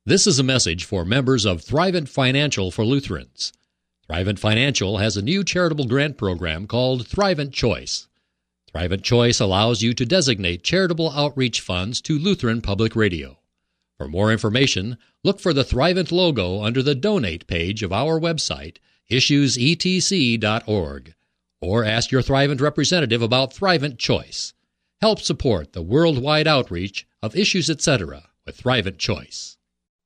This is a message for members of Thrivent Financial for Lutherans. Thrivent Financial has a new charitable grant program called Thrivent Choice. Thrivent Choice allows you to designate charitable outreach funds to Lutheran Public Radio. For more information, look for the Thrivent logo under the Donate page of our website, issuesetc.org, or ask your Thrivent representative about Thrivent Choice. Help support the worldwide outreach of Issues Etc. with Thrivent Choice.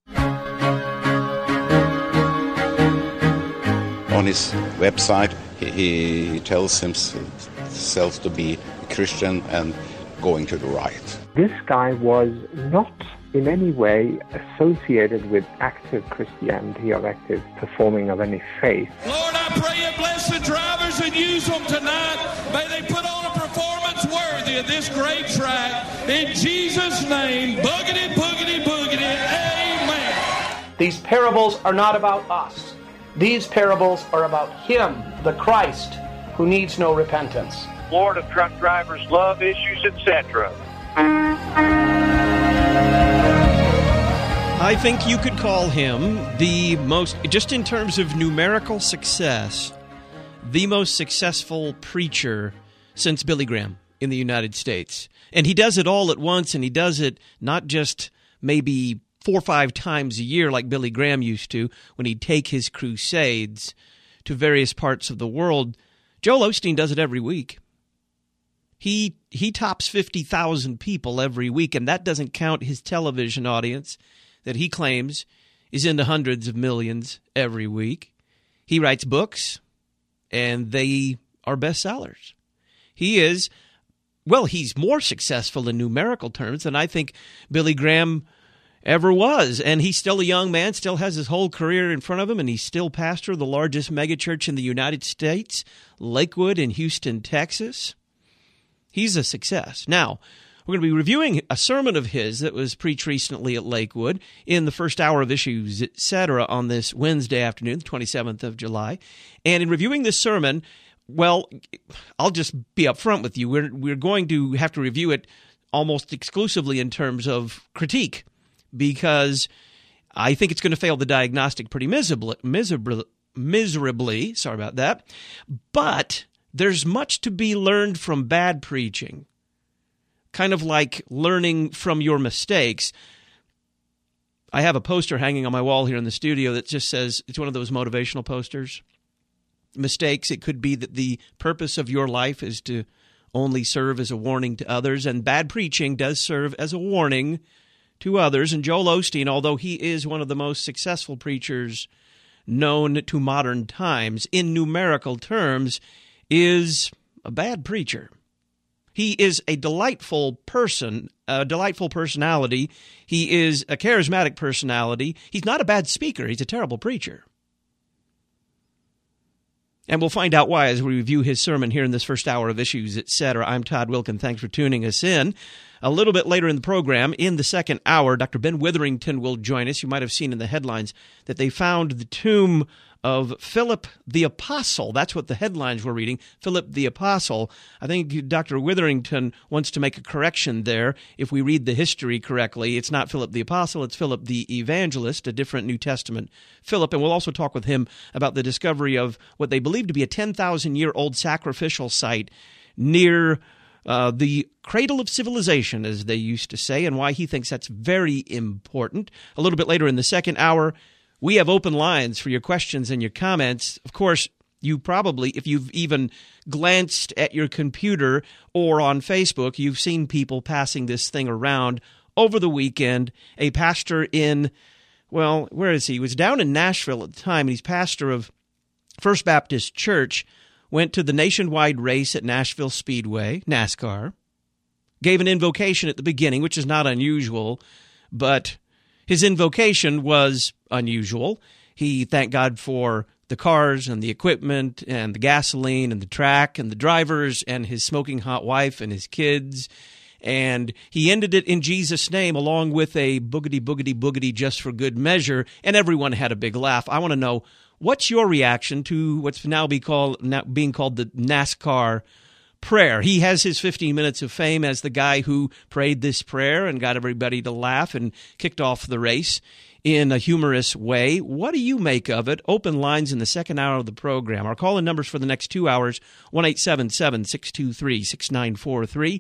On his website, he tells himself to be a Christian and going to the right. This guy was not in any way associated with active Christianity or active performing of any faith. Lord, I pray you bless the drivers and use them tonight. May they put on a performance worthy of this great track. In Jesus' name, boogity, boogity, boogity, amen. These parables are not about us. These parables are about Him, the Christ, who needs no repentance. Lord of truck drivers, love issues, etc. I think you could call him the most, just in terms of numerical success, the most successful preacher since Billy Graham in the United States. And he does it all at once, and he does it not just maybe 4 or 5 times a year like Billy Graham used to when he'd take his crusades to various parts of the world. Joel Osteen does it every week. He tops 50,000 people every week, and that doesn't count his television audience that he claims is in the hundreds of millions every week. He writes books, and they are bestsellers. He's more successful in numerical terms than I think Billy Graham ever was. And he's still a young man, still has his whole career in front of him, and he's still pastor of the largest megachurch in the United States, Lakewood in Houston, Texas. He's a success. Now, we're going to be reviewing a sermon of his that was preached recently at Lakewood in the first hour of Issues, Etc. on this Wednesday afternoon, the 27th of July. And in reviewing this sermon, well, I'll just be upfront with you. We're going to have to review it almost exclusively in terms of critique, because I think it's going to fail the diagnostic pretty miserably. Sorry about that. But there's much to be learned from bad preaching, kind of like learning from your mistakes. I have a poster hanging on my wall here in the studio that just says, it's one of those motivational posters. Mistakes, it could be that the purpose of your life is to only serve as a warning to others, and bad preaching does serve as a warning to others. And Joel Osteen, although he is one of the most successful preachers known to modern times, in numerical terms, is a bad preacher. He is a delightful person, a delightful personality. He is a charismatic personality. He's not a bad speaker. He's a terrible preacher. And we'll find out why as we review his sermon here in this first hour of Issues, Etc. I'm Todd Wilkin. Thanks for tuning us in. A little bit later in the program, in the second hour, Dr. Ben Witherington will join us. You might have seen in the headlines that they found the tomb of Philip the Apostle. That's what the headlines were reading, Philip the Apostle. I think Dr. Witherington wants to make a correction there. If we read the history correctly, it's not Philip the Apostle, it's Philip the Evangelist, a different New Testament Philip. And we'll also talk with him about the discovery of what they believe to be a 10,000-year-old sacrificial site near the cradle of civilization, as they used to say, and why he thinks that's very important. A little bit later in the second hour, we have open lines for your questions and your comments. Of course, you probably, if you've even glanced at your computer or on Facebook, you've seen people passing this thing around over the weekend. A pastor in, well, where is he? He was down in Nashville at the time, and he's pastor of First Baptist Church, went to the nationwide race at Nashville Speedway, NASCAR, gave an invocation at the beginning, which is not unusual, but his invocation was unusual. He thanked God for the cars and the equipment and the gasoline and the track and the drivers and his smoking hot wife and his kids. And he ended it in Jesus' name along with a boogity, boogity, boogity just for good measure, and everyone had a big laugh. I want to know, what's your reaction to what's now being called the NASCAR prayer? He has his 15 minutes of fame as the guy who prayed this prayer and got everybody to laugh and kicked off the race in a humorous way. What do you make of it? Open lines in the second hour of the program. Our call-in numbers for the next 2 hours, 1-877-623-6943,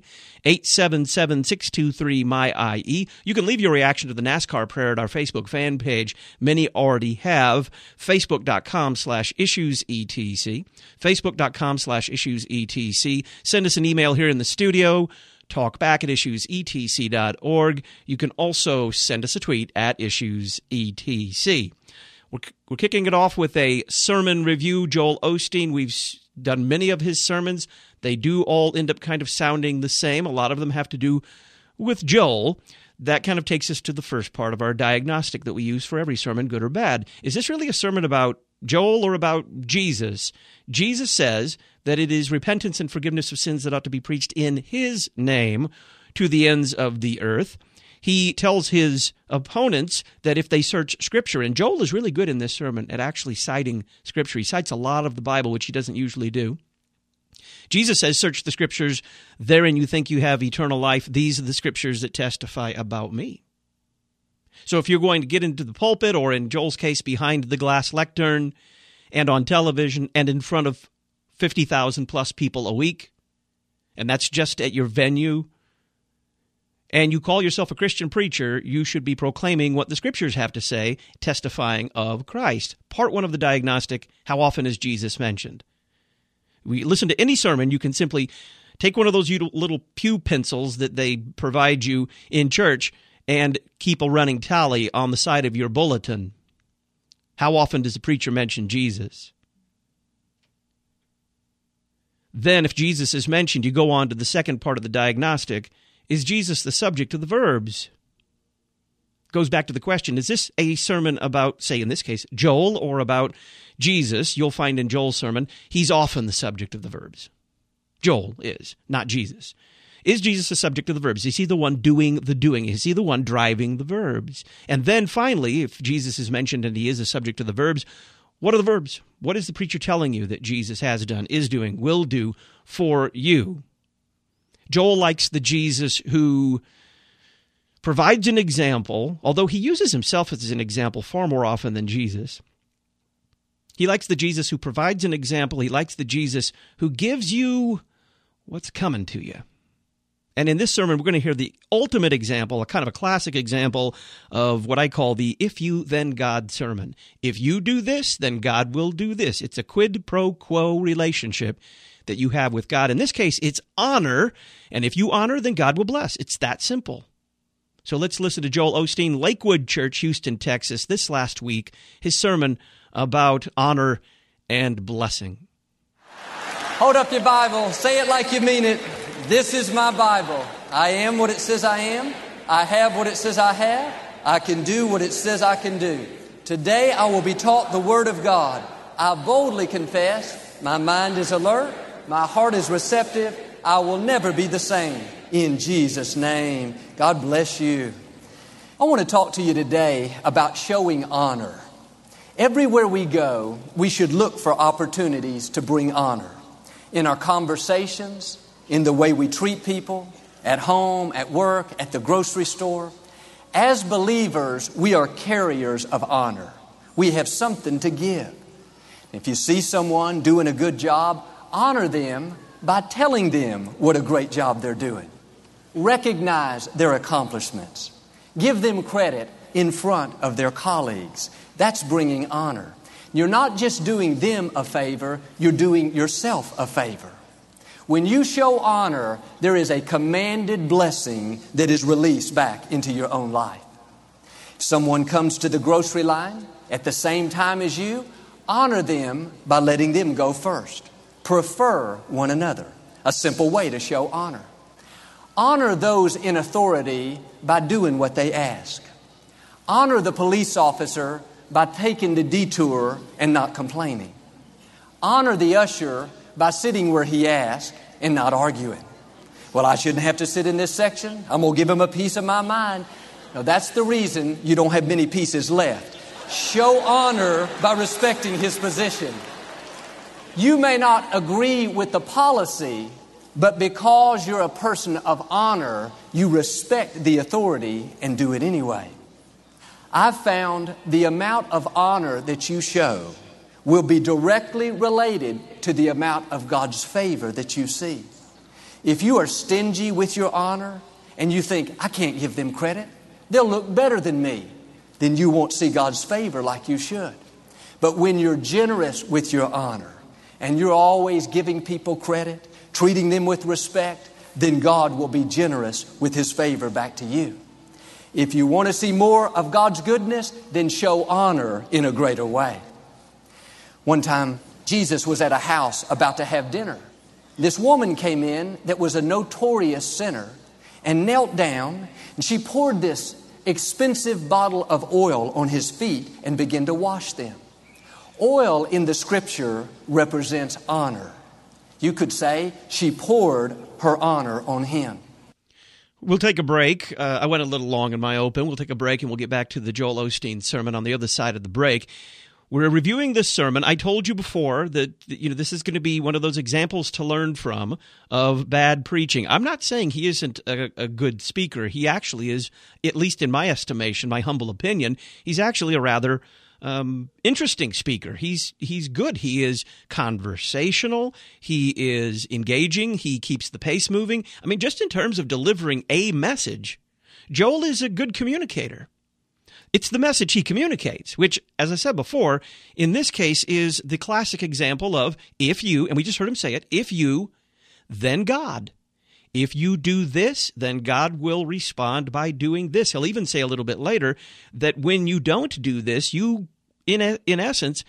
877-623-MY-IE. You can leave your reaction to the NASCAR prayer at our Facebook fan page. Many already have. Facebook.com/issuesetc. Facebook.com/issuesetc. Send us an email here in the studio. talkback@issuesetc.org. You can also send us a tweet at issuesetc. We're kicking it off with a sermon review. Joel Osteen, we've done many of his sermons. They do all end up kind of sounding the same. A lot of them have to do with Joel. That kind of takes us to the first part of our diagnostic that we use for every sermon, good or bad. Is this really a sermon about Joel or about Jesus? Jesus says that it is repentance and forgiveness of sins that ought to be preached in his name to the ends of the earth. He tells his opponents that if they search Scripture, and Joel is really good in this sermon at actually citing Scripture. He cites a lot of the Bible, which he doesn't usually do. Jesus says, search the Scriptures, therein you think you have eternal life. These are the Scriptures that testify about me. So if you're going to get into the pulpit, or in Joel's case, behind the glass lectern, and on television, and in front of 50,000 plus people a week, and that's just at your venue, and you call yourself a Christian preacher, you should be proclaiming what the Scriptures have to say, testifying of Christ. Part one of the diagnostic, how often is Jesus mentioned? We listen to any sermon, you can simply take one of those little pew pencils that they provide you in church and keep a running tally on the side of your bulletin. How often does the preacher mention Jesus? Then, if Jesus is mentioned, you go on to the second part of the diagnostic. Is Jesus the subject of the verbs? Goes back to the question, is this a sermon about, say in this case, Joel, or about Jesus? You'll find in Joel's sermon, he's often the subject of the verbs. Joel is, not Jesus. Is Jesus the subject of the verbs? Is he the one doing the doing? Is he the one driving the verbs? And then finally, if Jesus is mentioned and he is the subject of the verbs, what are the verbs? What is the preacher telling you that Jesus has done, is doing, will do for you? Joel likes the Jesus who provides an example, although he uses himself as an example far more often than Jesus. He likes the Jesus who provides an example. He likes the Jesus who gives you what's coming to you. And in this sermon, we're going to hear the ultimate example, a kind of a classic example of what I call the if you, then God sermon. If you do this, then God will do this. It's a quid pro quo relationship that you have with God. In this case, it's honor, and if you honor, then God will bless. It's that simple. So let's listen to Joel Osteen, Lakewood Church, Houston, Texas, this last week, his sermon about honor and blessing. Hold up your Bible. Say it like you mean it. This is my Bible. I am what it says I am. I have what it says I have. I can do what it says I can do. Today I will be taught the Word of God. I boldly confess. My mind is alert. My heart is receptive. I will never be the same. In Jesus' name. God bless you. I want to talk to you today about showing honor. Everywhere we go, we should look for opportunities to bring honor. In our conversations, in the way we treat people, at home, at work, at the grocery store. As believers, we are carriers of honor. We have something to give. If you see someone doing a good job, honor them by telling them what a great job they're doing. Recognize their accomplishments. Give them credit in front of their colleagues. That's bringing honor. You're not just doing them a favor, you're doing yourself a favor. When you show honor, there is a commanded blessing that is released back into your own life. If someone comes to the grocery line at the same time as you, honor them by letting them go first. Prefer one another. A simple way to show honor. Honor those in authority by doing what they ask. Honor the police officer by taking the detour and not complaining. Honor the usher by sitting where he asked and not arguing. Well, I shouldn't have to sit in this section. I'm going to give him a piece of my mind. No, that's the reason you don't have many pieces left. Show honor by respecting his position. You may not agree with the policy, but because you're a person of honor, you respect the authority and do it anyway. I've found the amount of honor that you show will be directly related to the amount of God's favor that you see. If you are stingy with your honor and you think, I can't give them credit, they'll look better than me, then you won't see God's favor like you should. But when you're generous with your honor and you're always giving people credit, treating them with respect, then God will be generous with His favor back to you. If you want to see more of God's goodness, then show honor in a greater way. One time, Jesus was at a house about to have dinner. This woman came in that was a notorious sinner and knelt down, and she poured this expensive bottle of oil on His feet and began to wash them. Oil in the Scripture represents honor. You could say she poured her honor on Him. We'll take a break. I went a little long in my open. We'll take a break and we'll get back to the Joel Osteen sermon on the other side of the break. We're reviewing this sermon. I told you before that this is going to be one of those examples to learn from of bad preaching. I'm not saying he isn't a good speaker. He actually is, at least in my estimation, my humble opinion, he's actually a rather interesting speaker. He's good. He is conversational. He is engaging. He keeps the pace moving. I mean, just in terms of delivering a message, Joel is a good communicator. It's the message he communicates, which, as I said before, in this case is the classic example of if you, and we just heard him say it, if you, then God. If you do this, then God will respond by doing this. He'll even say a little bit later that when you don't do this, you, in essence,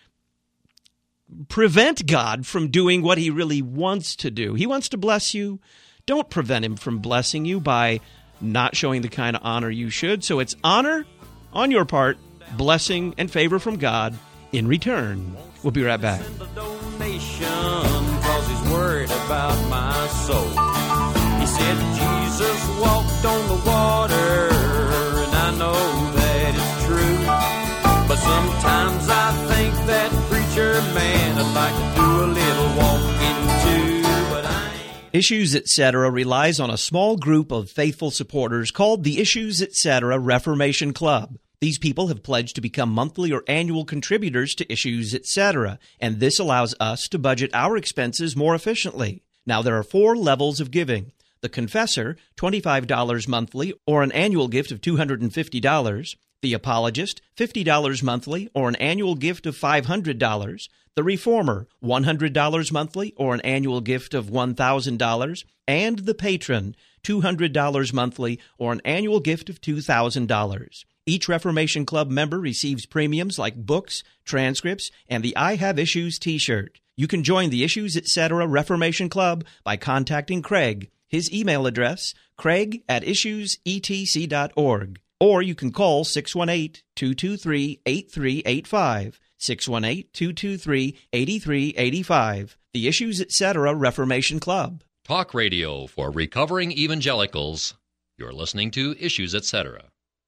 prevent God from doing what He really wants to do. He wants to bless you. Don't prevent Him from blessing you by not showing the kind of honor you should. So it's honor on your part, blessing and favor from God in return. We'll be right back. Because He's worried about my soul. He said Jesus walked on the water, and I know that it's true. But sometimes I think that preacher man would like to do a little walking too. But I ain't. Issues Etc. relies on a small group of faithful supporters called the Issues Etc. Reformation Club. These people have pledged to become monthly or annual contributors to Issues Etc., and this allows us to budget our expenses more efficiently. Now, there are 4 levels of giving. The Confessor, $25 monthly or an annual gift of $250. The Apologist, $50 monthly or an annual gift of $500. The Reformer, $100 monthly or an annual gift of $1,000. And the Patron, $200 monthly or an annual gift of $2,000. Each Reformation Club member receives premiums like books, transcripts, and the I Have Issues t-shirt. You can join the Issues Etc. Reformation Club by contacting Craig. His email address, craig@issuesetc.org. Or you can call 618-223-8385, 618-223-8385. The Issues Etc. Reformation Club. Talk radio for recovering evangelicals. You're listening to Issues Etc.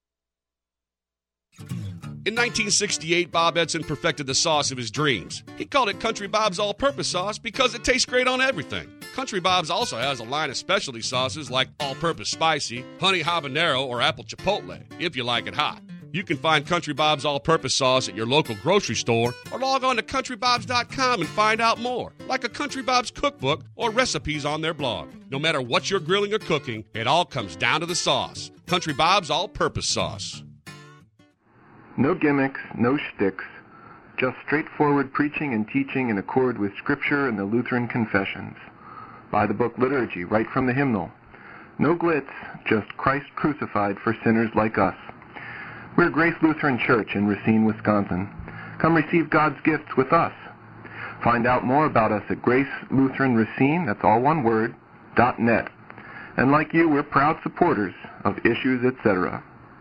In 1968, Bob Edson perfected the sauce of his dreams. He called it Country Bob's All-Purpose Sauce because it tastes great on everything. Country Bob's also has a line of specialty sauces like All-Purpose Spicy, Honey Habanero, or Apple Chipotle, if you like it hot. You can find Country Bob's All-Purpose Sauce at your local grocery store or log on to CountryBobs.com and find out more, like a Country Bob's cookbook or recipes on their blog. No matter what you're grilling or cooking, it all comes down to the sauce. Country Bob's All-Purpose Sauce. No gimmicks, no shticks, just straightforward preaching and teaching in accord with Scripture and the Lutheran confessions. Buy the book Liturgy right from the hymnal. No glitz, just Christ crucified for sinners like us. We're Grace Lutheran Church in Racine, Wisconsin. Come receive God's gifts with us. Find out more about us at Grace Lutheran Racine, that's all one word, .net. And like you, we're proud supporters of Issues Etc.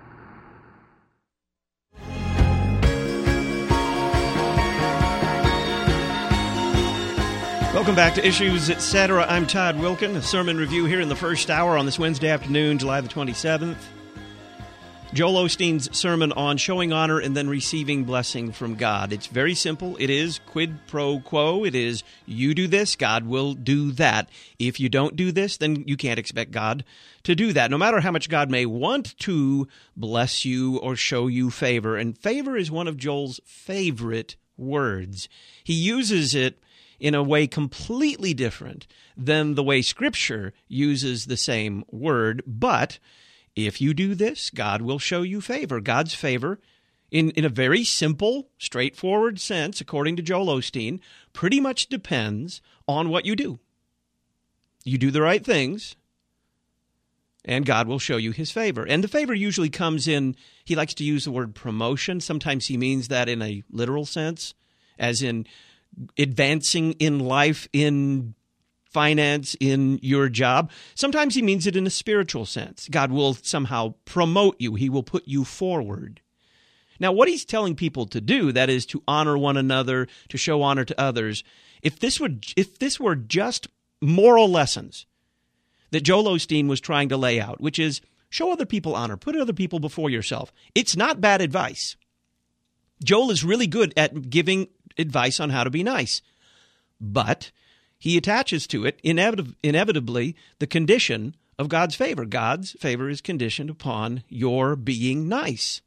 Welcome back to Issues Etc. I'm Todd Wilken, a sermon review here in the first hour on this Wednesday afternoon, July the 27th. Joel Osteen's sermon on showing honor and then receiving blessing from God. It's very simple. It is quid pro quo. It is you do this, God will do that. If you don't do this, then you can't expect God to do that, no matter how much God may want to bless you or show you favor. And favor is one of Joel's favorite words. He uses it in a way completely different than the way Scripture uses the same word, but if you do this, God will show you favor. God's favor, in a very simple, straightforward sense, according to Joel Osteen, pretty much depends on what you do. You do the right things, and God will show you his favor. And the favor usually comes in, he likes to use the word promotion. Sometimes he means that in a literal sense, as in advancing in life, in finance, in your job. Sometimes he means it in a spiritual sense. God will somehow promote you. He will put you forward. Now, what he's telling people to do, that is to honor one another, to show honor to others, if this were just moral lessons that Joel Osteen was trying to lay out, which is show other people honor, put other people before yourself, it's not bad advice. Joel is really good at giving advice on how to be nice, but he attaches to it inevitably the condition of God's favor. God's favor is conditioned upon your being nice.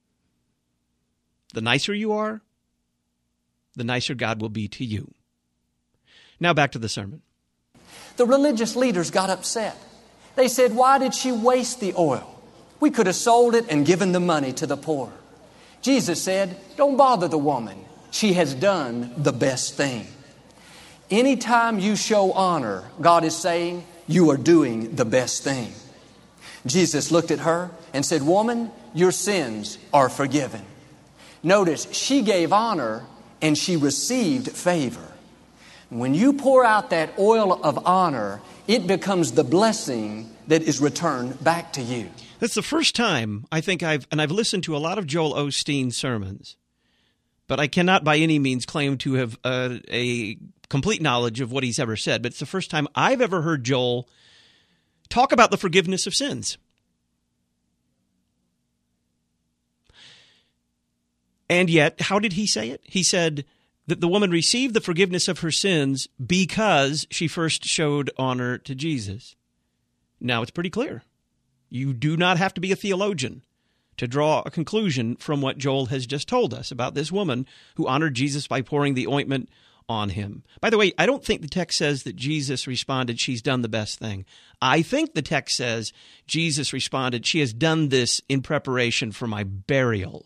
The nicer you are, the nicer God will be to you. Now back to the sermon. The religious leaders got upset. They said, "Why did she waste the oil? We could have sold it and given the money to the poor." Jesus said, "Don't bother the woman. She has done the best thing." Anytime you show honor, God is saying you are doing the best thing. Jesus looked at her and said, "Woman, your sins are forgiven." Notice, she gave honor and she received favor. When you pour out that oil of honor, it becomes the blessing that is returned back to you. That's the first time I think I've listened to a lot of Joel Osteen sermons, but I cannot by any means claim to have a complete knowledge of what he's ever said. But it's the first time I've ever heard Joel talk about the forgiveness of sins. And yet, how did he say it? He said that the woman received the forgiveness of her sins because she first showed honor to Jesus. Now, it's pretty clear. You do not have to be a theologian to draw a conclusion from what Joel has just told us about this woman who honored Jesus by pouring the ointment on him. By the way, I don't think the text says that Jesus responded, "She's done the best thing." I think the text says Jesus responded, "She has done this in preparation for my burial."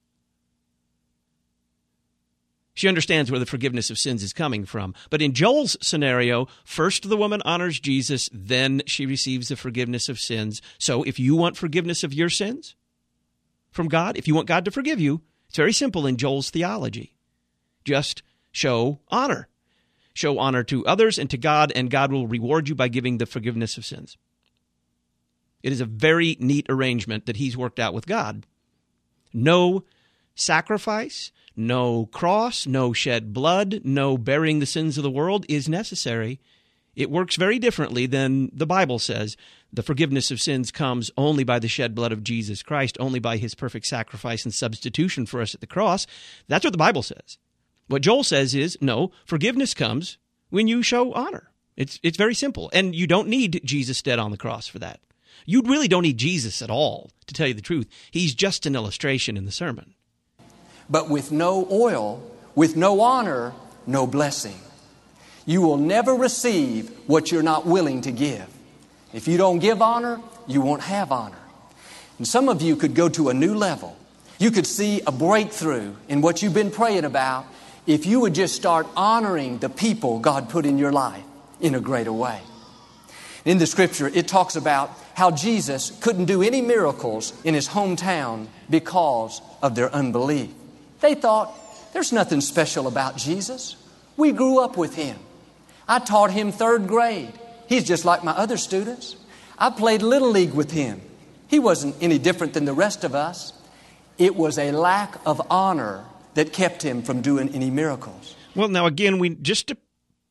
She understands where the forgiveness of sins is coming from. But in Joel's scenario, first the woman honors Jesus, then she receives the forgiveness of sins. So if you want forgiveness of your sins from God, if you want God to forgive you, it's very simple in Joel's theology. Just show honor. Show honor to others and to God, and God will reward you by giving the forgiveness of sins. It is a very neat arrangement that he's worked out with God. No sacrifice, no cross, no shed blood, no bearing the sins of the world is necessary. It works very differently than the Bible says. The forgiveness of sins comes only by the shed blood of Jesus Christ, only by his perfect sacrifice and substitution for us at the cross. That's what the Bible says. What Joel says is, no, forgiveness comes when you show honor. It's very simple. And you don't need Jesus dead on the cross for that. You really don't need Jesus at all, to tell you the truth. He's just an illustration in the sermon. But with no oil, with no honor, no blessing. You will never receive what you're not willing to give. If you don't give honor, you won't have honor. And some of you could go to a new level. You could see a breakthrough in what you've been praying about if you would just start honoring the people God put in your life in a greater way. In the scripture, it talks about how Jesus couldn't do any miracles in his hometown because of their unbelief. They thought, there's nothing special about Jesus. We grew up with him. I taught him 3rd grade. He's just like my other students. I played Little League with him. He wasn't any different than the rest of us. It was a lack of honor that kept him from doing any miracles. Well, now again, we just to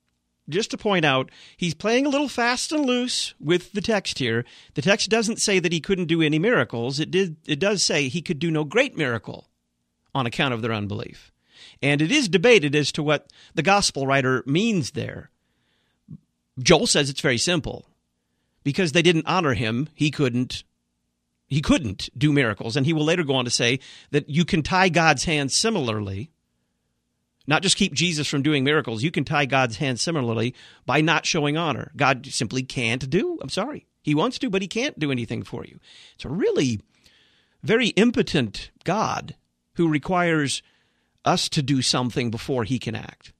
just to point out, he's playing a little fast and loose with the text here. The text doesn't say that he couldn't do any miracles. It does say he could do no great miracle on account of their unbelief. And it is debated as to what the gospel writer means there. Joel says it's very simple. Because they didn't honor him, he couldn't do miracles. And he will later go on to say that you can tie God's hands similarly. Not just keep Jesus from doing miracles. You can tie God's hands similarly by not showing honor. God simply can't do. I'm sorry. He wants to, but he can't do anything for you. It's a really very impotent God who requires us to do something before he can act.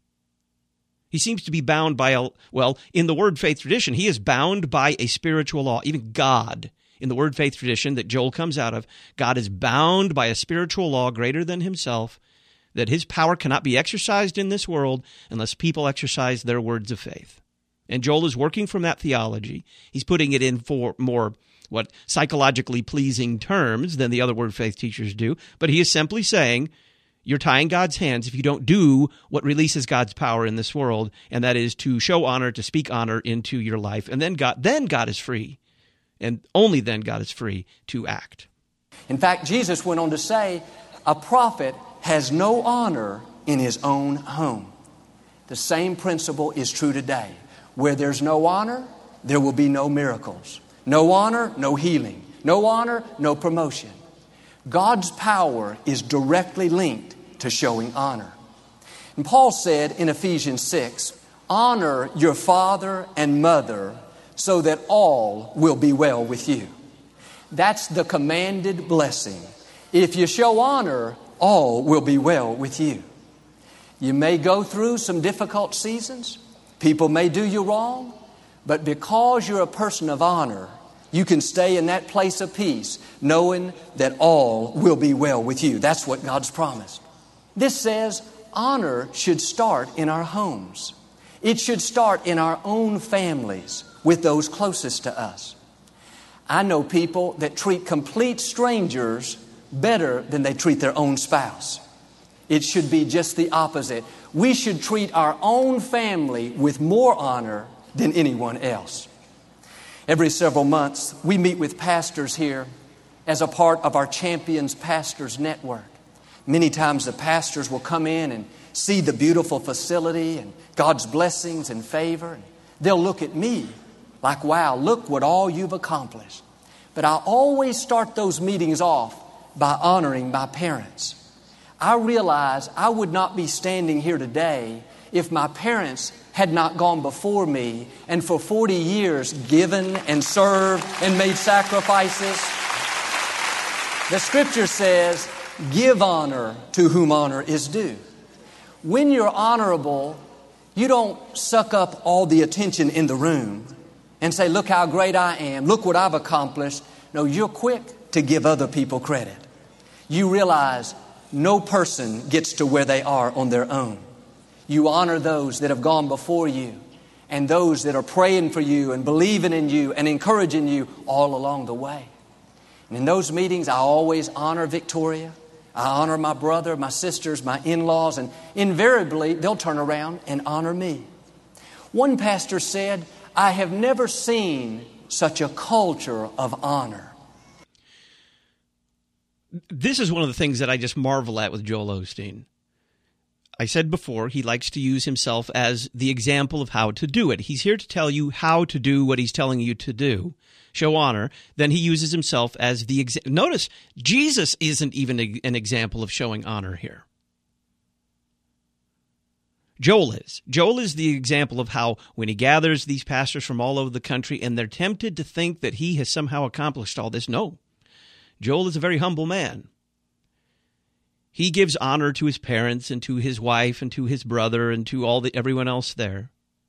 He seems to be bound by in the word faith tradition, he is bound by a spiritual law. Even God, in the word faith tradition that Joel comes out of, God is bound by a spiritual law greater than himself, that his power cannot be exercised in this world unless people exercise their words of faith. And Joel is working from that theology. He's putting it in for more psychologically pleasing terms than the other word faith teachers do. But he is simply saying, you're tying God's hands if you don't do what releases God's power in this world, and that is to show honor, to speak honor into your life. And then God is free, and only then God is free to act. In fact, Jesus went on to say, a prophet has no honor in his own home. The same principle is true today. Where there's no honor, there will be no miracles. No honor, no healing. No honor, no promotion. God's power is directly linked to showing honor. And Paul said in Ephesians 6, honor your father and mother so that all will be well with you. That's the commanded blessing. If you show honor, all will be well with you. You may go through some difficult seasons. People may do you wrong. But because you're a person of honor, you can stay in that place of peace, knowing that all will be well with you. That's what God's promised. This says honor should start in our homes. It should start in our own families with those closest to us. I know people that treat complete strangers better than they treat their own spouse. It should be just the opposite. We should treat our own family with more honor than anyone else. Every several months, we meet with pastors here as a part of our Champions Pastors Network. Many times the pastors will come in and see the beautiful facility and God's blessings and favor. They'll look at me like, wow, look what all you've accomplished. But I always start those meetings off by honoring my parents. I realize I would not be standing here today if my parents had not gone before me and for 40 years given and served and made sacrifices. The Scripture says, give honor to whom honor is due. When you're honorable, you don't suck up all the attention in the room and say, look how great I am, look what I've accomplished. No, you're quick to give other people credit. You realize no person gets to where they are on their own. You honor those that have gone before you and those that are praying for you and believing in you and encouraging you all along the way. And in those meetings, I always honor Victoria. I honor my brother, my sisters, my in-laws, and invariably they'll turn around and honor me. One pastor said, I have never seen such a culture of honor. This is one of the things that I just marvel at with Joel Osteen. I said before, he likes to use himself as the example of how to do it. He's here to tell you how to do what he's telling you to do, show honor. Then he uses himself as the example. Notice, Jesus isn't even an example of showing honor here. Joel is. Joel is the example of how when he gathers these pastors from all over the country and they're tempted to think that he has somehow accomplished all this. No. Joel is a very humble man. He gives honor to his parents and to his wife and to his brother and to everyone else there.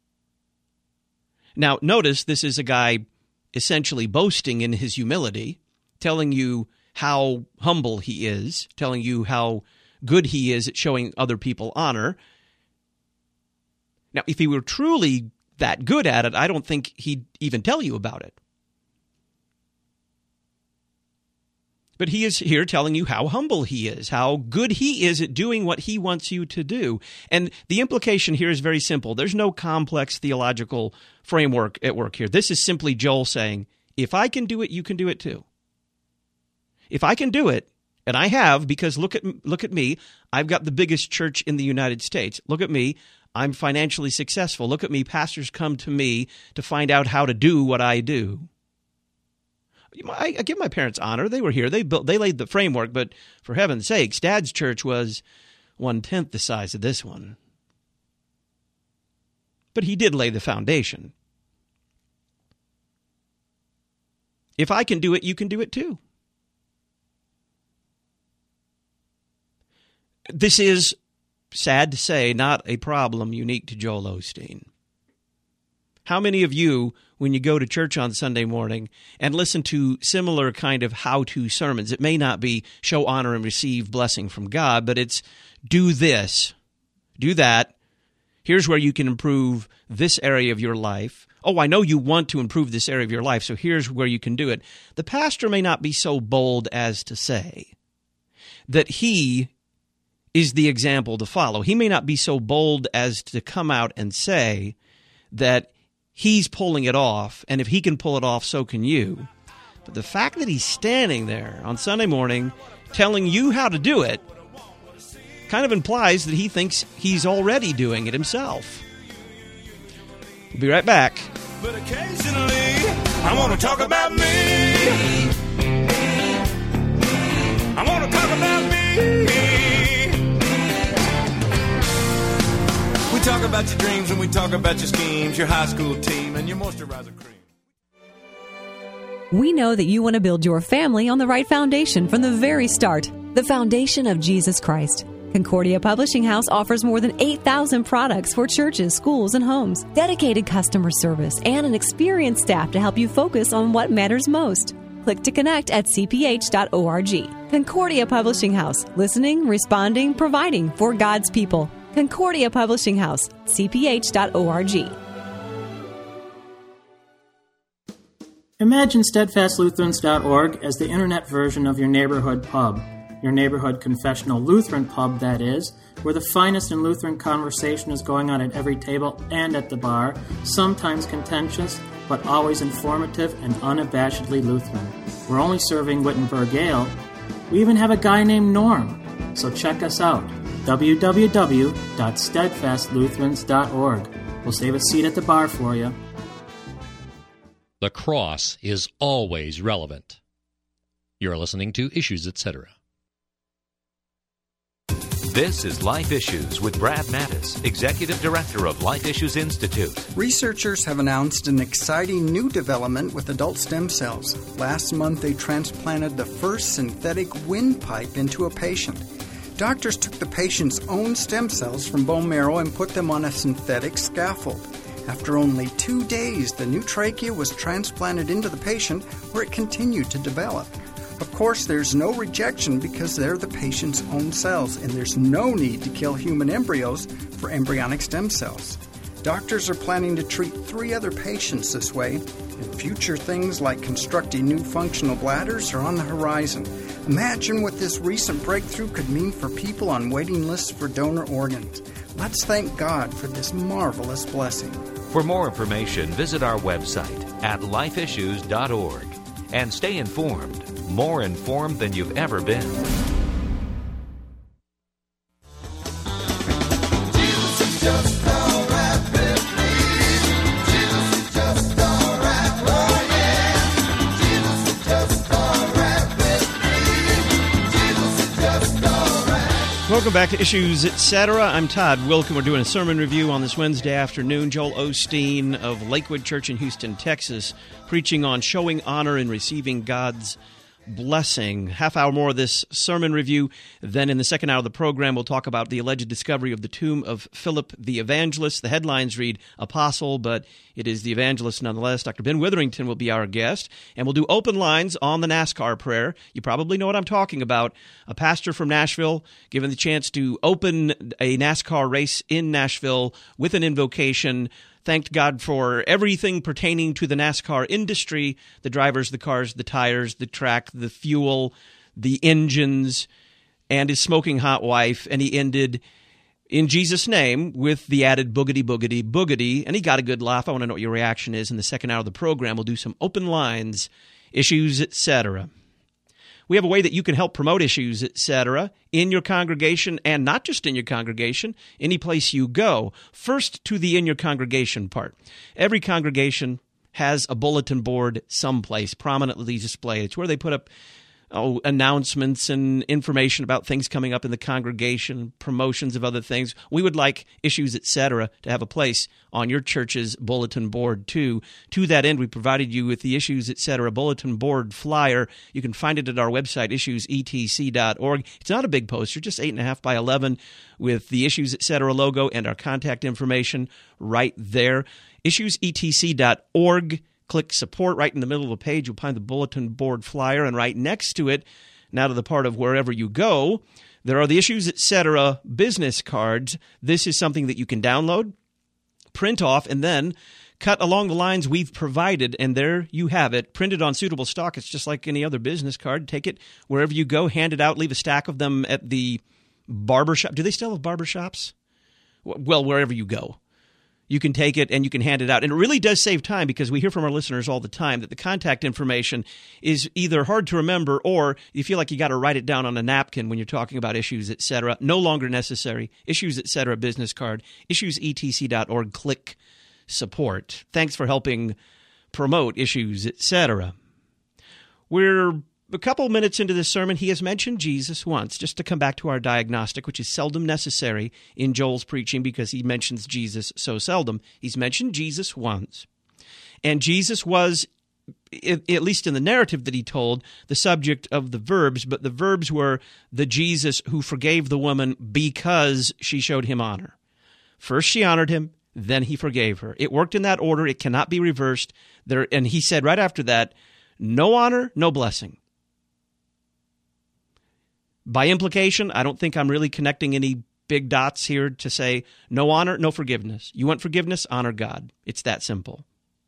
Now, notice this is a guy essentially boasting in his humility, telling you how humble he is, telling you how good he is at showing other people honor. Now, if he were truly that good at it, I don't think he'd even tell you about it. But he is here telling you how humble he is, how good he is at doing what he wants you to do. And the implication here is very simple. There's no complex theological framework at work here. This is simply Joel saying, if I can do it, you can do it too. If I can do it, and I have, because look at me, I've got the biggest church in the United States. Look at me, I'm financially successful. Look at me, pastors come to me to find out how to do what I do. I give my parents honor. They were here. They laid the framework, but for heaven's sakes, Dad's church was 1/10 the size of this one. But he did lay the foundation. If I can do it, you can do it too. This is, sad to say, not a problem unique to Joel Osteen. How many of you, when you go to church on Sunday morning and listen to similar kind of how-to sermons, it may not be show honor and receive blessing from God, but it's do this, do that, here's where you can improve this area of your life. Oh, I know you want to improve this area of your life, so here's where you can do it. The pastor may not be so bold as to say that he is the example to follow. He may not be so bold as to come out and say that he's pulling it off, and if he can pull it off, so can you. But the fact that he's standing there on Sunday morning telling you how to do it kind of implies that he thinks he's already doing it himself. We'll be right back. But occasionally, I want to talk about me. I want to talk about me. We talk about your dreams and we talk about your schemes, your high school team, and your moisturizer cream. We know that you want to build your family on the right foundation from the very start, the foundation of Jesus Christ. Concordia Publishing House offers more than 8,000 products for churches, schools, and homes, dedicated customer service, and an experienced staff to help you focus on what matters most. Click to connect at cph.org. Concordia Publishing House, listening, responding, providing for God's people. Concordia Publishing House, cph.org. Imagine SteadfastLutherans.org as the internet version of your neighborhood pub. Your neighborhood confessional Lutheran pub, that is, where the finest in Lutheran conversation is going on at every table and at the bar, sometimes contentious, but always informative and unabashedly Lutheran. We're only serving Wittenberg Ale. We even have a guy named Norm. So check us out, www.steadfastlutherans.org. We'll save a seat at the bar for you. The cross is always relevant. You're listening to Issues, Etc. This is Life Issues with Brad Mattis, Executive Director of Life Issues Institute. Researchers have announced an exciting new development with adult stem cells. Last month, they transplanted the first synthetic windpipe into a patient. Doctors took the patient's own stem cells from bone marrow and put them on a synthetic scaffold. After only 2 days, the new trachea was transplanted into the patient, where it continued to develop. Of course, there's no rejection because they're the patient's own cells, and there's no need to kill human embryos for embryonic stem cells. Doctors are planning to treat 3 other patients this way, and future things like constructing new functional bladders are on the horizon. Imagine what this recent breakthrough could mean for people on waiting lists for donor organs. Let's thank God for this marvelous blessing. For more information, visit our website at lifeissues.org and stay informed, more informed than you've ever been. Welcome back to Issues, Etc. I'm Todd Wilken. We're doing a sermon review on this Wednesday afternoon. Joel Osteen of Lakewood Church in Houston, Texas, preaching on showing honor and receiving God's blessing. Half hour more of this sermon review. Then in the second hour of the program, we'll talk about the alleged discovery of the tomb of Philip the Evangelist. The headlines read Apostle, but it is the Evangelist nonetheless. Dr. Ben Witherington will be our guest, and we'll do open lines on the NASCAR prayer. You probably know what I'm talking about. A pastor from Nashville given the chance to open a NASCAR race in Nashville with an invocation. Thanked God for everything pertaining to the NASCAR industry, the drivers, the cars, the tires, the track, the fuel, the engines and his smoking hot wife, and he ended in Jesus' name with the added boogity, boogity, boogity, and he got a good laugh. I want to know what your reaction is. In the second hour of the program, we'll do some open lines, issues, etc. We have a way that you can help promote issues, etc., in your congregation, and not just in your congregation, any place you go. First, to the in your congregation part. Every congregation has a bulletin board someplace prominently displayed. It's where they put up announcements and information about things coming up in the congregation, promotions of other things. We would like issues, etc., to have a place on your church's bulletin board, too. To that end, we provided you with the issues, etc. bulletin board flyer. You can find it at our website, issuesetc.org. It's not a big poster, just 8.5 by 11 with the issues, etc. logo and our contact information right there. Issuesetc.org. Click support. Right in the middle of the page, you'll find the bulletin board flyer, and right next to it, now to the part of wherever you go, there are the issues, etc. business cards. This is something that you can download, print off, and then cut along the lines we've provided, and there you have it, printed on suitable stock. It's just like any other business card. Take it wherever you go, hand it out, leave a stack of them at the barbershop. Do they still have barbershops? Well, wherever you go. You can take it and you can hand it out. And it really does save time because we hear from our listeners all the time that the contact information is either hard to remember or you feel like you got to write it down on a napkin when you're talking about issues, etc. No longer necessary. Issues, etc. business card. Issuesetc.org. Click support. Thanks for helping promote issues, etc. We're a couple minutes into this sermon. He has mentioned Jesus once, just to come back to our diagnostic, which is seldom necessary in Joel's preaching because he mentions Jesus so seldom. He's mentioned Jesus once. And Jesus was, at least in the narrative that he told, the subject of the verbs, but the verbs were the Jesus who forgave the woman because she showed him honor. First she honored him, then he forgave her. It worked in that order. It cannot be reversed. And he said right after that, no honor, no blessing. By implication, I don't think I'm really connecting any big dots here to say no honor, no forgiveness. You want forgiveness? Honor God. It's that simple.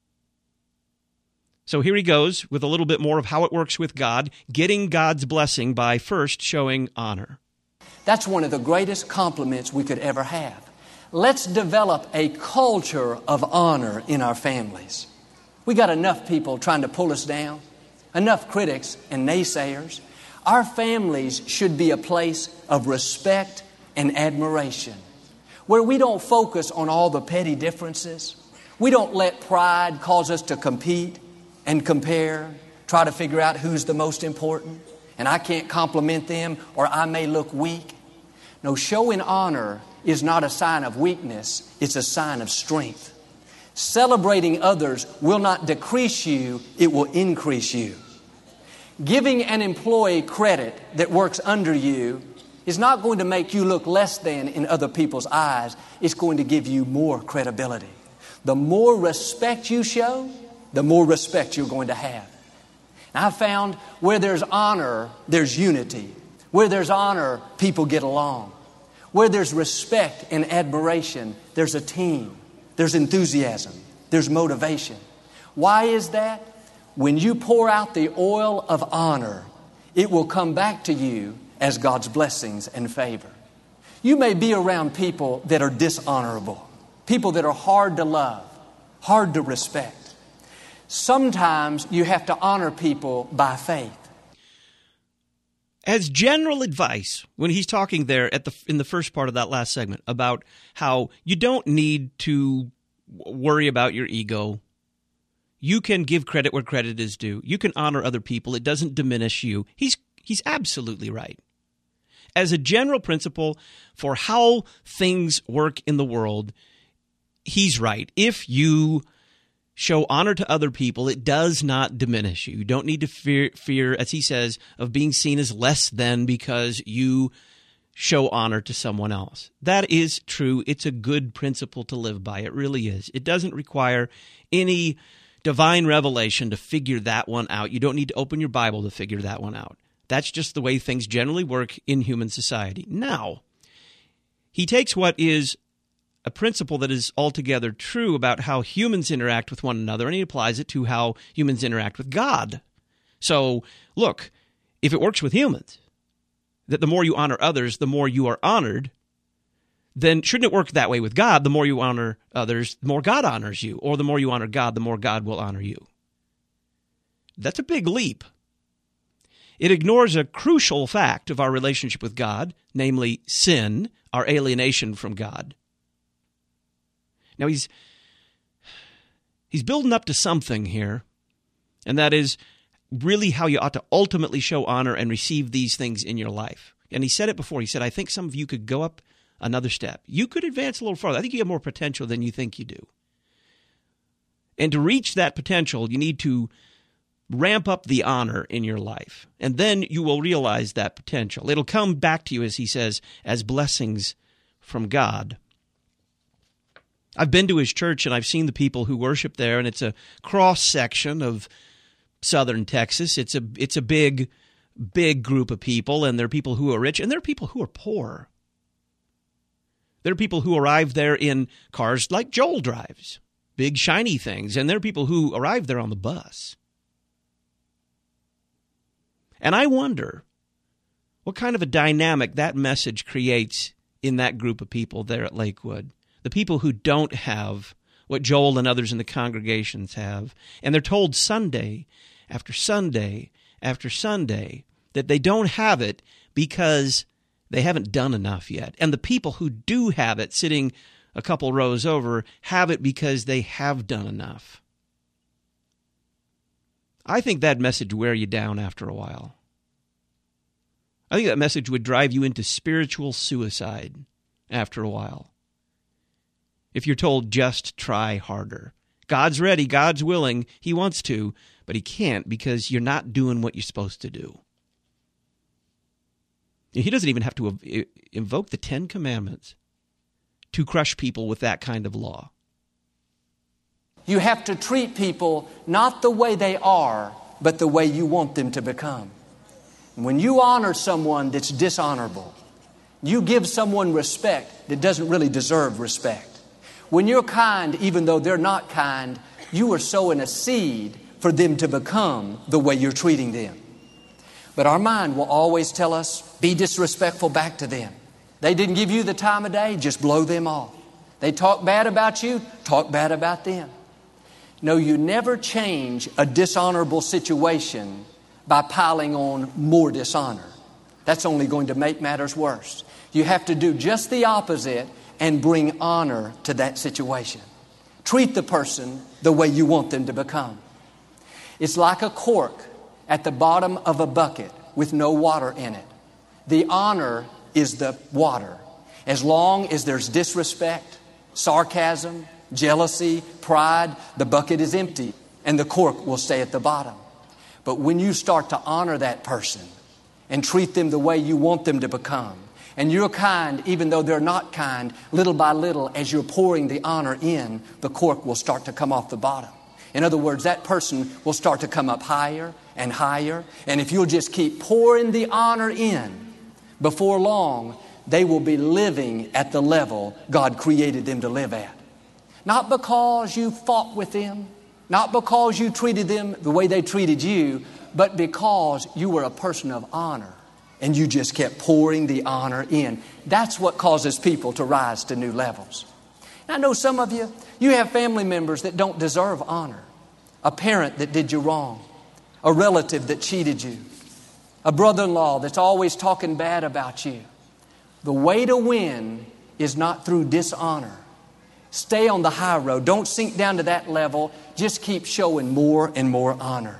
So here he goes with a little bit more of how it works with God, getting God's blessing by first showing honor. That's one of the greatest compliments we could ever have. Let's develop a culture of honor in our families. We got enough people trying to pull us down, enough critics and naysayers. Our families should be a place of respect and admiration, where we don't focus on all the petty differences. We don't let pride cause us to compete and compare, try to figure out who's the most important, and I can't compliment them or I may look weak. No, showing honor is not a sign of weakness, it's a sign of strength. Celebrating others will not decrease you, it will increase you. Giving an employee credit that works under you is not going to make you look less than in other people's eyes. It's going to give you more credibility. The more respect you show, the more respect you're going to have. And I've found where there's honor, there's unity. Where there's honor, people get along. Where there's respect and admiration, there's a team. There's enthusiasm. There's motivation. Why is that? When you pour out the oil of honor, it will come back to you as God's blessings and favor. You may be around people that are dishonorable, people that are hard to love, hard to respect. Sometimes you have to honor people by faith. As general advice, when he's talking there in the first part of that last segment about how you don't need to worry about your ego. You can give credit where credit is due. You can honor other people. It doesn't diminish you. He's absolutely right. As a general principle for how things work in the world, he's right. If you show honor to other people, it does not diminish you. You don't need to fear, as he says, of being seen as less than because you show honor to someone else. That is true. It's a good principle to live by. It really is. It doesn't require any divine revelation to figure that one out. You don't need to open your Bible to figure that one out. That's just the way things generally work in human society. Now, he takes what is a principle that is altogether true about how humans interact with one another, and he applies it to how humans interact with God. So, look, if it works with humans, that the more you honor others, the more you are honored, then shouldn't it work that way with God? The more you honor others, the more God honors you. Or the more you honor God, the more God will honor you. That's a big leap. It ignores a crucial fact of our relationship with God, namely sin, our alienation from God. Now, he's building up to something here, and that is really how you ought to ultimately show honor and receive these things in your life. And he said it before. He said, I think some of you could go up another step. You could advance a little farther. I think you have more potential than you think you do. And to reach that potential, you need to ramp up the honor in your life. And then you will realize that potential. It'll come back to you, as he says, as blessings from God. I've been to his church and I've seen the people who worship there, and it's a cross-section of southern Texas. It's a big group of people, and there are people who are rich, and there are people who are poor. There are people who arrive there in cars like Joel drives, big shiny things, and there are people who arrive there on the bus. And I wonder what kind of a dynamic that message creates in that group of people there at Lakewood. The people who don't have what Joel and others in the congregations have, and they're told Sunday after Sunday after Sunday that they don't have it because they haven't done enough yet. And the people who do have it, sitting a couple rows over, have it because they have done enough. I think that message would wear you down after a while. I think that message would drive you into spiritual suicide after a while. If you're told, just try harder. God's ready, God's willing, he wants to, but he can't because you're not doing what you're supposed to do. He doesn't even have to invoke the 10 Commandments to crush people with that kind of law. You have to treat people not the way they are, but the way you want them to become. When you honor someone that's dishonorable, you give someone respect that doesn't really deserve respect. When you're kind, even though they're not kind, you are sowing a seed for them to become the way you're treating them. But our mind will always tell us, be disrespectful back to them. They didn't give you the time of day, just blow them off. They talk bad about you, talk bad about them. No, you never change a dishonorable situation by piling on more dishonor. That's only going to make matters worse. You have to do just the opposite and bring honor to that situation. Treat the person the way you want them to become. It's like a cork at the bottom of a bucket with no water in it. The honor is the water. As long as there's disrespect, sarcasm, jealousy, pride, the bucket is empty and the cork will stay at the bottom. But when you start to honor that person and treat them the way you want them to become, and you're kind even though they're not kind, little by little, as you're pouring the honor in, the cork will start to come off the bottom. In other words, that person will start to come up higher and higher. And if you'll just keep pouring the honor in, before long, they will be living at the level God created them to live at. Not because you fought with them, not because you treated them the way they treated you, but because you were a person of honor and you just kept pouring the honor in. That's what causes people to rise to new levels. I know some of you, you have family members that don't deserve honor. A parent that did you wrong. A relative that cheated you. A brother-in-law that's always talking bad about you. The way to win is not through dishonor. Stay on the high road. Don't sink down to that level. Just keep showing more and more honor.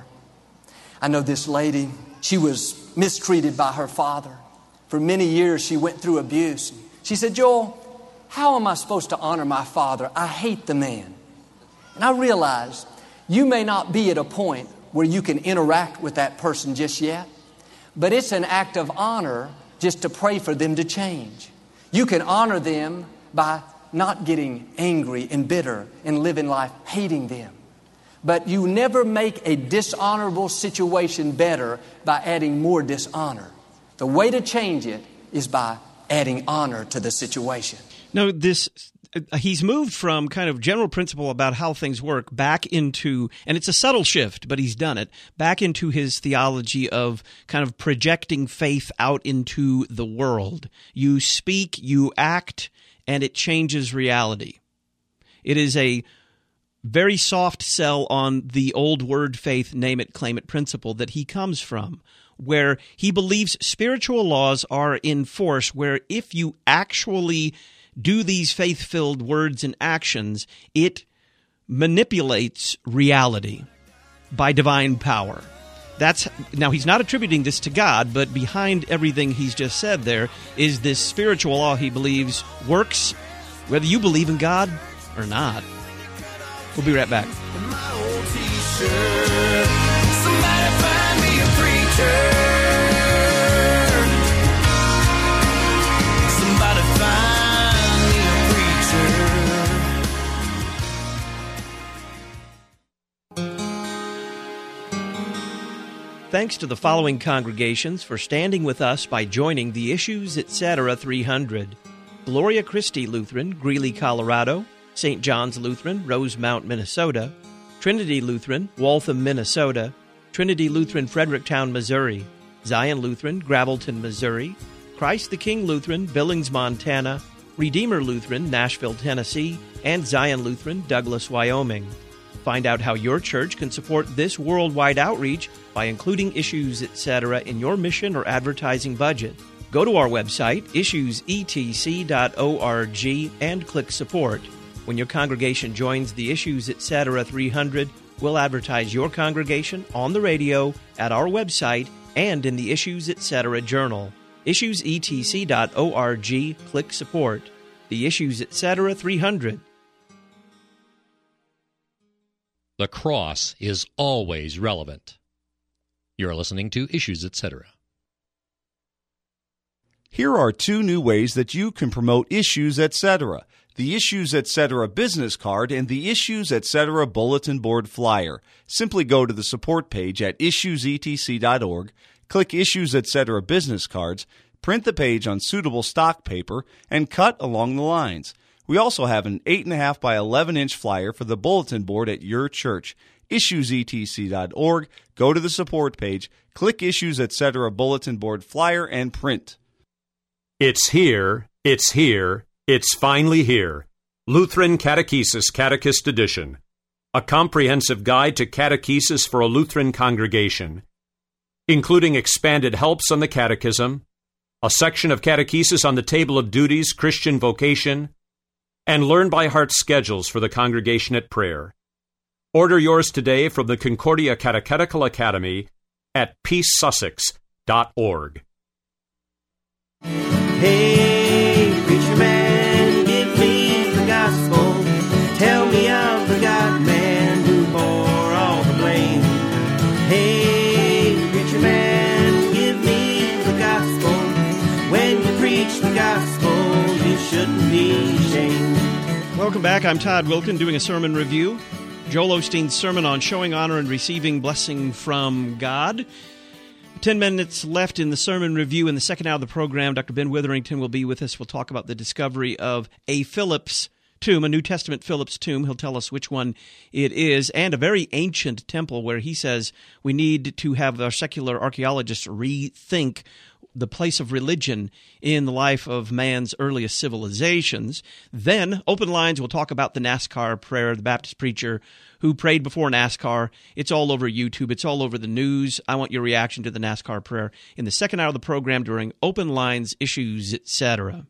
I know this lady, she was mistreated by her father. For many years she went through abuse. She said, Joel, how am I supposed to honor my father? I hate the man. And I realized you may not be at a point where you can interact with that person just yet, but it's an act of honor just to pray for them to change. You can honor them by not getting angry and bitter and living life hating them. But you never make a dishonorable situation better by adding more dishonor. The way to change it is by adding honor to the situation. No, he's moved from kind of general principle about how things work back into, and it's a subtle shift, but he's done it, back into his theology of kind of projecting faith out into the world. You speak, you act, and it changes reality. It is a very soft sell on the old word faith, name it, claim it principle that he comes from, where he believes spiritual laws are in force, where if you actually do these faith-filled words and actions, it manipulates reality by divine power. Now, he's not attributing this to God, but behind everything he's just said there is this spiritual law he believes works, whether you believe in God or not. We'll be right back. Somebody find me a preacher. Somebody find me a preacher. Thanks to the following congregations for standing with us by joining the Issues Etc. 300. Gloria Christi Lutheran, Greeley, Colorado. St. John's Lutheran, Rosemount, Minnesota. Trinity Lutheran, Waltham, Minnesota. Trinity Lutheran, Fredericktown, Missouri. Zion Lutheran, Gravelton, Missouri. Christ the King Lutheran, Billings, Montana. Redeemer Lutheran, Nashville, Tennessee. And Zion Lutheran, Douglas, Wyoming. Find out how your church can support this worldwide outreach by including Issues Etc. in your mission or advertising budget. Go to our website, issuesetc.org, and click Support. When your congregation joins the Issues Etc. 300, we'll advertise your congregation on the radio, at our website, and in the Issues Etc. Journal. issuesetc.org, click Support. The Issues Etc. 300. The cross is always relevant. You're listening to Issues Etc. Here are 2 new ways that you can promote Issues Etc. The Issues Etc. business card and the Issues Etc. bulletin board flyer. Simply go to the support page at issuesetc.org, click Issues Etc. business cards, print the page on suitable stock paper, and cut along the lines. We also have an 8.5 by 11-inch flyer for the bulletin board at your church. Issuesetc.org, go to the support page, click Issues Etc. bulletin board flyer, and print. It's here, it's here, it's finally here. Lutheran Catechesis Catechist Edition. A comprehensive guide to catechesis for a Lutheran congregation, including expanded helps on the catechism, a section of catechesis on the table of duties, Christian vocation, and learn-by-heart schedules for the congregation at prayer. Order yours today from the Concordia Catechetical Academy at peacesussex.org. Hey, preacher man, give me the gospel. Tell me of the God-man who bore all the blame. Hey, preacher man, give me the gospel. When you preach the gospel, you shouldn't be ashamed. Welcome back. I'm Todd Wilkin doing a sermon review. Joel Osteen's sermon on showing honor and receiving blessing from God. 10 minutes left in the sermon review. In the second hour of the program, Dr. Ben Witherington will be with us. We'll talk about the discovery of a Phillips tomb, a New Testament Phillips tomb. He'll tell us which one it is, and a very ancient temple where he says we need to have our secular archaeologists rethink the place of religion in the life of man's earliest civilizations. Then, open lines, we'll talk about the NASCAR prayer, the Baptist preacher who prayed before NASCAR. It's all over YouTube. It's all over the news. I want your reaction to the NASCAR prayer in the second hour of the program during Open Lines, Issues, Etc.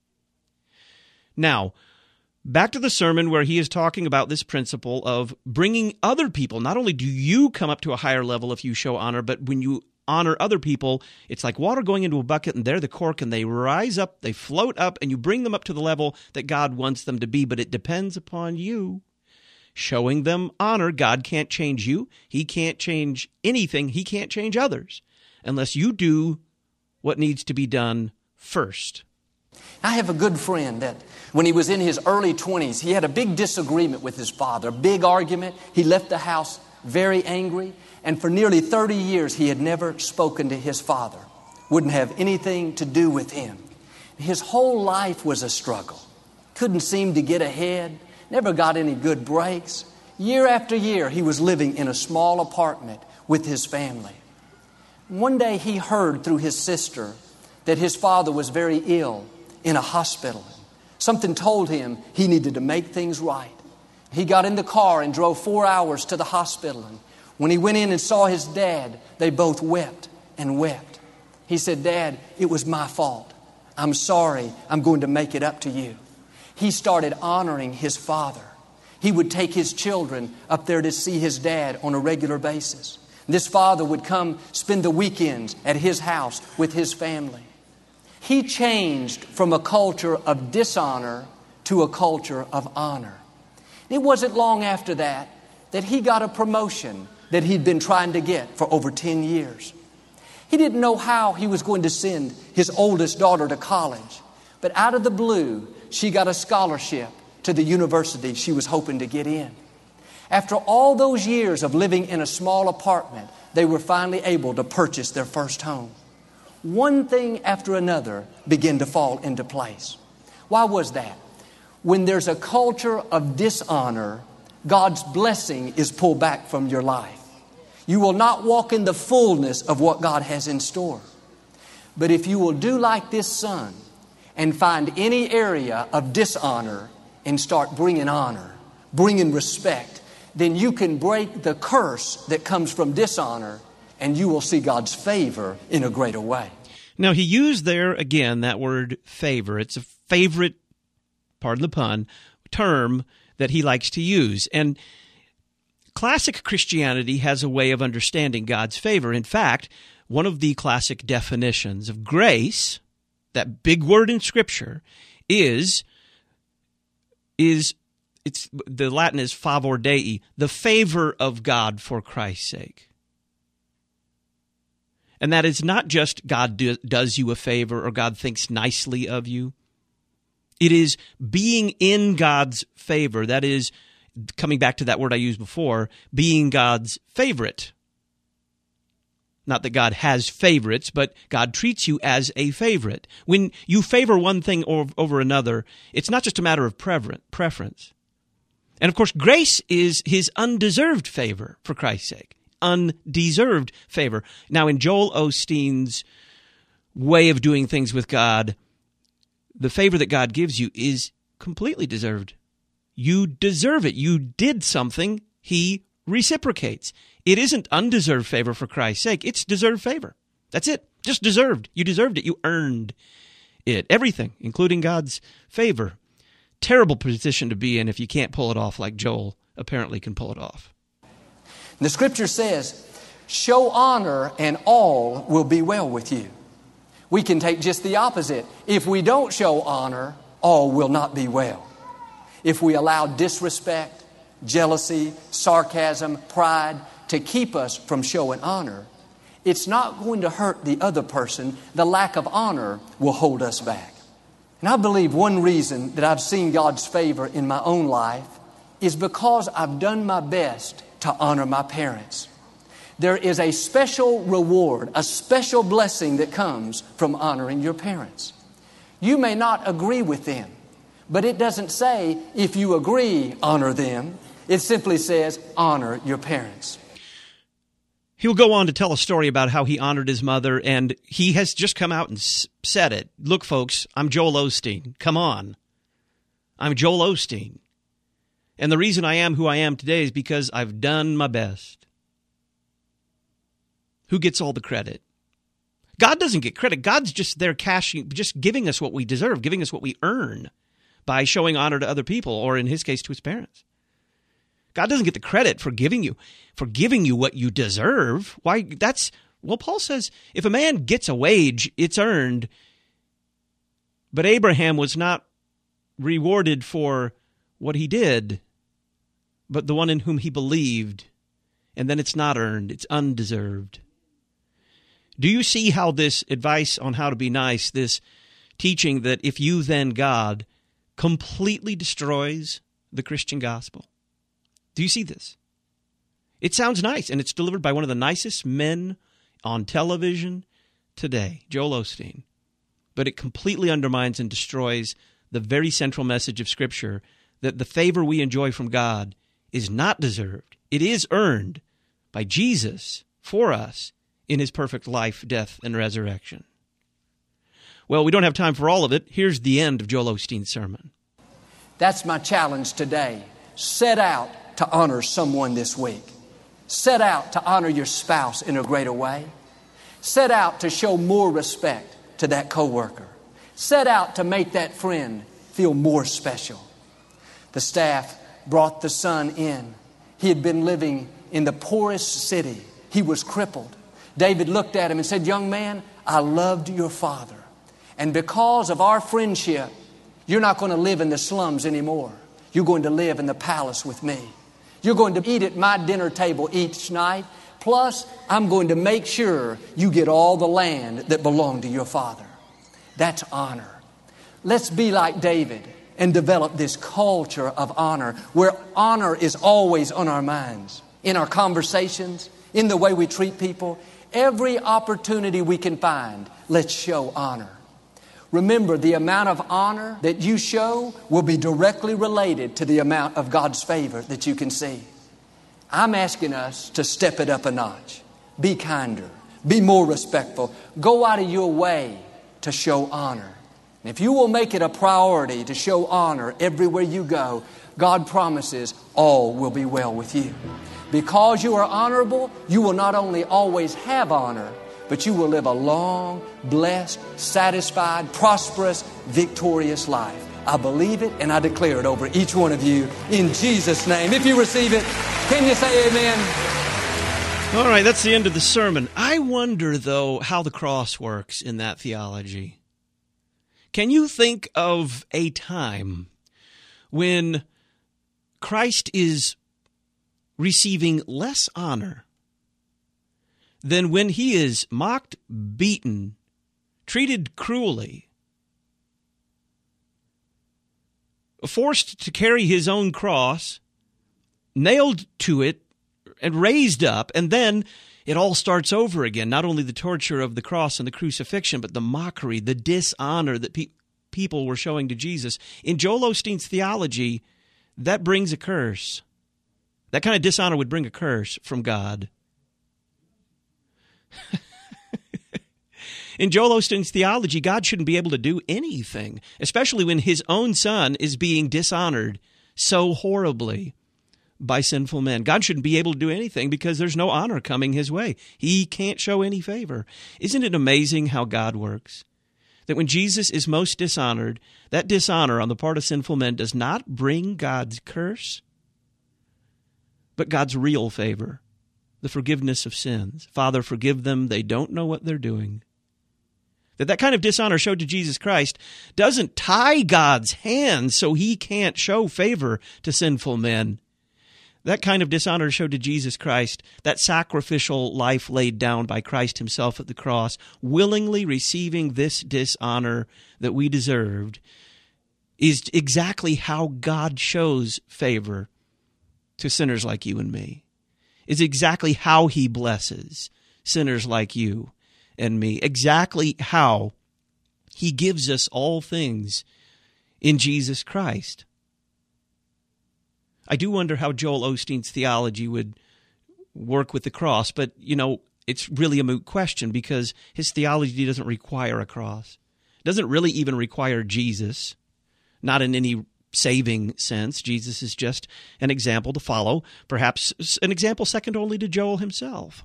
Now, back to the sermon where he is talking about this principle of bringing other people. Not only do you come up to a higher level if you show honor, but when you honor other people, it's like water going into a bucket and they're the cork and they rise up, they float up, and you bring them up to the level that God wants them to be, but it depends upon you. Showing them honor. God can't change you. He can't change anything. He can't change others unless you do what needs to be done first. I have a good friend that when he was in his early 20s, he had a big disagreement with his father, a big argument. He left the house very angry, and for nearly 30 years he had never spoken to his father, wouldn't have anything to do with him. His whole life was a struggle. Couldn't seem to get ahead. Never got any good breaks. Year after year, he was living in a small apartment with his family. One day he heard through his sister that his father was very ill in a hospital. Something told him he needed to make things right. He got in the car and drove 4 hours to the hospital. And when he went in and saw his dad, they both wept and wept. He said, "Dad, it was my fault. I'm sorry. I'm going to make it up to you." He started honoring his father. He would take his children up there to see his dad on a regular basis. This father would come spend the weekends at his house with his family. He changed from a culture of dishonor to a culture of honor. It wasn't long after that he got a promotion that he'd been trying to get for over 10 years. He didn't know how he was going to send his oldest daughter to college, but out of the blue, she got a scholarship to the university she was hoping to get in. After all those years of living in a small apartment, they were finally able to purchase their first home. One thing after another began to fall into place. Why was that? When there's a culture of dishonor, God's blessing is pulled back from your life. You will not walk in the fullness of what God has in store. But if you will do like this son and find any area of dishonor and start bringing honor, bringing respect, then you can break the curse that comes from dishonor, and you will see God's favor in a greater way. Now, he used there, again, that word favor. It's a favorite, pardon the pun, term that he likes to use. And classic Christianity has a way of understanding God's favor. In fact, one of the classic definitions of grace, that big word in Scripture, is the Latin is favor Dei, the favor of God for Christ's sake. And that is not just God does you a favor or God thinks nicely of you. It is being in God's favor. That is, coming back to that word I used before, being God's favorite. Not that God has favorites, but God treats you as a favorite. When you favor one thing over another, it's not just a matter of preference. And of course, grace is his undeserved favor, for Christ's sake. Undeserved favor. Now, in Joel Osteen's way of doing things with God, the favor that God gives you is completely deserved. You deserve it. You did something, he reciprocates. It isn't undeserved favor for Christ's sake. It's deserved favor. That's it. Just deserved. You deserved it. You earned it. Everything, including God's favor. Terrible position to be in if you can't pull it off like Joel apparently can pull it off. The Scripture says, show honor and all will be well with you. We can take just the opposite. If we don't show honor, all will not be well. If we allow disrespect, jealousy, sarcasm, pride to keep us from showing honor, it's not going to hurt the other person. The lack of honor will hold us back. And I believe one reason that I've seen God's favor in my own life is because I've done my best to honor my parents. There is a special reward, a special blessing that comes from honoring your parents. You may not agree with them, but it doesn't say, if you agree, honor them. It simply says, honor your parents. He'll go on to tell a story about how he honored his mother, and he has just come out and said it. Look, folks, I'm Joel Osteen. Come on. I'm Joel Osteen. And the reason I am who I am today is because I've done my best. Who gets all the credit? God doesn't get credit. God's just there just giving us what we deserve, giving us what we earn by showing honor to other people, or in his case, to his parents. God doesn't get the credit for giving you what you deserve. Why? Paul says, if a man gets a wage, it's earned. But Abraham was not rewarded for what he did, but the one in whom he believed. And then it's not earned, it's undeserved. Do you see how this advice on how to be nice, this teaching that if you then God, completely destroys the Christian gospel? Do you see this? It sounds nice, and it's delivered by one of the nicest men on television today, Joel Osteen. But it completely undermines and destroys the very central message of Scripture, that the favor we enjoy from God is not deserved. It is earned by Jesus for us in his perfect life, death, and resurrection. Well, we don't have time for all of it. Here's the end of Joel Osteen's sermon. That's my challenge today. Set out to honor someone this week. Set out to honor your spouse in a greater way. Set out to show more respect to that coworker. Set out to make that friend feel more special. The staff brought the son in. He had been living in the poorest city. He was crippled. David looked at him and said, "Young man, I loved your father. And because of our friendship, you're not going to live in the slums anymore. You're going to live in the palace with me. You're going to eat at my dinner table each night. Plus, I'm going to make sure you get all the land that belonged to your father." That's honor. Let's be like David and develop this culture of honor, where honor is always on our minds, in our conversations, in the way we treat people. Every opportunity we can find, let's show honor. Remember, the amount of honor that you show will be directly related to the amount of God's favor that you can see. I'm asking us to step it up a notch. Be kinder. Be more respectful. Go out of your way to show honor. And if you will make it a priority to show honor everywhere you go, God promises all will be well with you. Because you are honorable, you will not only always have honor, but you will live a long, blessed, satisfied, prosperous, victorious life. I believe it and I declare it over each one of you in Jesus' name. If you receive it, can you say amen? All right, that's the end of the sermon. I wonder, though, how the cross works in that theology. Can you think of a time when Christ is receiving less honor than when he is mocked, beaten, treated cruelly, forced to carry his own cross, nailed to it, and raised up, and then it all starts over again. Not only the torture of the cross and the crucifixion, but the mockery, the dishonor that people were showing to Jesus. In Joel Osteen's theology, that brings a curse. That kind of dishonor would bring a curse from God. In Joel Osteen's theology, God shouldn't be able to do anything, especially when his own son is being dishonored so horribly by sinful men. God shouldn't be able to do anything because there's no honor coming his way. He can't show any favor. Isn't it amazing how God works? That when Jesus is most dishonored, that dishonor on the part of sinful men does not bring God's curse, but God's real favor, the forgiveness of sins. Father, forgive them. They don't know what they're doing. That kind of dishonor showed to Jesus Christ doesn't tie God's hands so he can't show favor to sinful men. That kind of dishonor showed to Jesus Christ, that sacrificial life laid down by Christ himself at the cross, willingly receiving this dishonor that we deserved, is exactly how God shows favor to sinners like you and me. It's exactly how he blesses sinners like you and me. Exactly how he gives us all things in Jesus Christ. I do wonder how Joel Osteen's theology would work with the cross, but, it's really a moot question because his theology doesn't require a cross. It doesn't really even require Jesus, not in any saving sense. Jesus is just an example to follow, perhaps an example second only to Joel himself.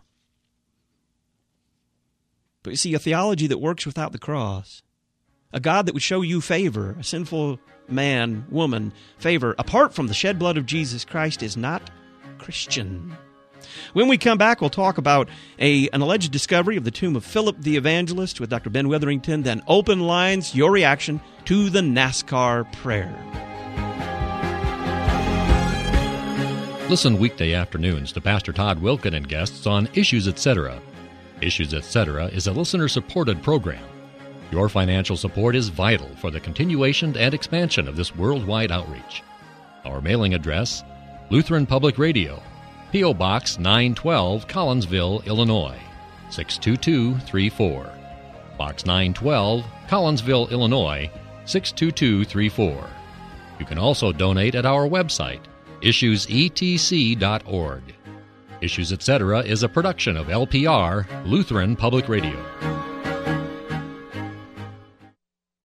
But you see, a theology that works without the cross, a God that would show you favor, a sinful man, woman, favor, apart from the shed blood of Jesus Christ, is not Christian. When we come back, we'll talk about an alleged discovery of the tomb of Philip the Evangelist with Dr. Ben Witherington, then Open Lines, your reaction to the NASCAR prayer. Listen weekday afternoons to Pastor Todd Wilken and guests on Issues Etc. Issues Etc. is a listener-supported program. Your financial support is vital for the continuation and expansion of this worldwide outreach. Our mailing address, Lutheran Public Radio, P.O. Box 912, Collinsville, Illinois, 62234. Box 912, Collinsville, Illinois, 62234. You can also donate at our website, issuesetc.org. Issues Etc. is a production of LPR, Lutheran Public Radio.